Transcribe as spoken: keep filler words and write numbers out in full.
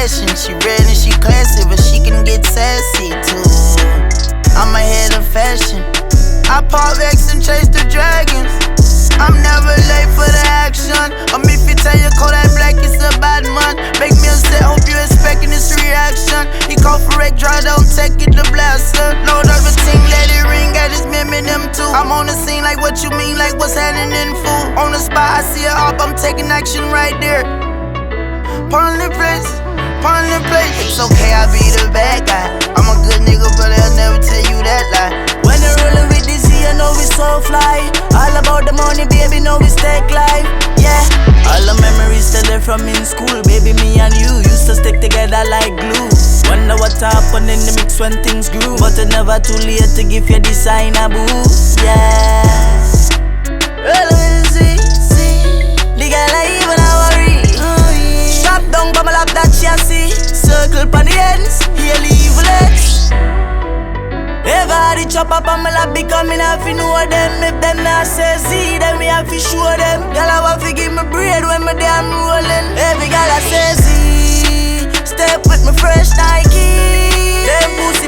fashion. She red and she classy, but she can get sassy too. I'm ahead of fashion. I pop X and chase the dragons. I'm never late for the action. Um, if you tell your Kodak Black it's a bad month, make me upset, hope you expecting this reaction. He call for wreck, dry, don't take it to blaster. Load up the team, let it ring, got his meme in them too. I'm on the scene like what you mean, like what's happening, fool. On the spot, I see it up, I'm taking action right there. Pulling the place, pulling the place. It's okay, I be the bad guy. I'm a good nigga, but I'll never tell you that lie. When you're rolling with this, you know we so fly. All about the money, baby, know we stake life. Yeah, all the memories still there from in school. Baby, me and you used to stick together like glue. Wonder what happened in the mix when things grew. But it's never too late to give you designer boo. Yeah. Well, we'll see, see. The girl I even a worry. Oh, yeah. Strap down, bubble up that chassis. Circle pon the ends, heal evil edge. Everybody chop up on my lap, becoming have to know them. If them not say see, then we have to show them. Girl, I want to give me bread when my damn rolling. Every girl I say see, step with my fresh Nike. Them pussy